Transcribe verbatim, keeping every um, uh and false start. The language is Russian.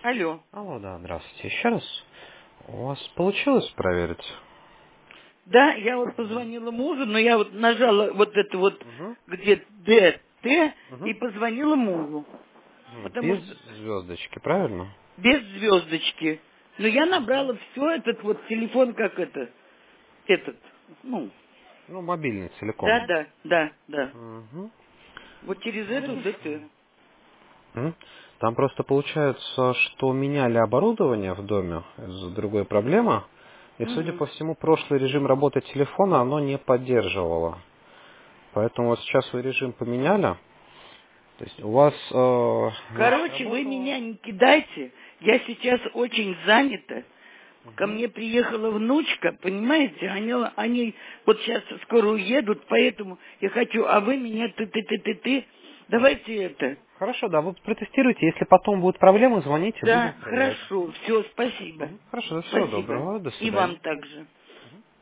Алло. Алло, да, здравствуйте. Еще раз. У вас получилось проверить? Да, я вот позвонила мужу, но я вот нажала вот это вот, Угу. где Д, Т, и Угу. позвонила мужу. Потому Без что звездочки, правильно? без звездочки. Но я Угу. набрала все, этот вот телефон, как это, этот, ну, Ну, мобильный целиком. да, да, да, да. Угу. Вот через эту Хорошо. Д Т. М. Там просто получается, что меняли оборудование в доме из-за другой проблемы. И, судя Угу. по всему, прошлый режим работы телефона оно не поддерживало. Поэтому вот сейчас вы режим поменяли. То есть у вас э, значит, Короче, вы работало... меня не кидайте. Я сейчас очень занята. Ко Мгм. мне приехала внучка, понимаете, они, они вот сейчас скоро уедут, поэтому я хочу, а вы меня ты-ты-ты-ты-ты, давайте это. Хорошо, да, вы протестируйте. Если потом будут проблемы, звоните, будем Да, проверять. хорошо, все, спасибо. Мгм. Хорошо, всего Спасибо. доброго, до И вам свидания. также.